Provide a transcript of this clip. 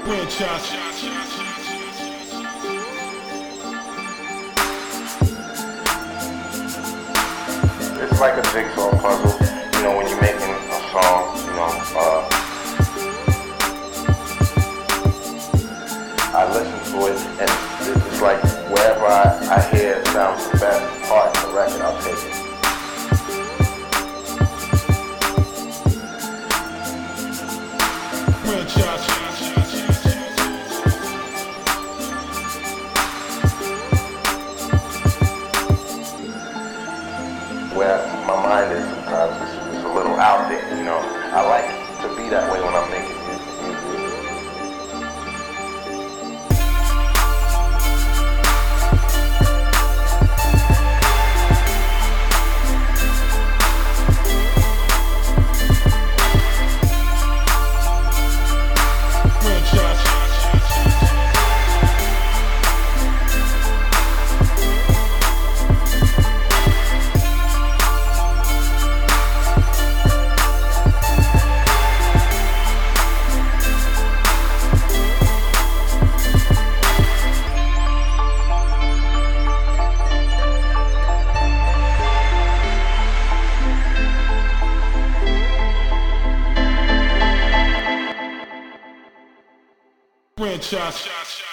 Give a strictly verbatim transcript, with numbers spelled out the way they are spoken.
Franchise. It's like a jigsaw puzzle, you know, when you're making a song, you know, uh, I listen to it, and it's like wherever I, I hear it sounds the best part of the record, I'll take it. Franchise. Where my mind is sometimes, it's, it's a little out there, you know. I like to be that way when I'm making music. Franchise.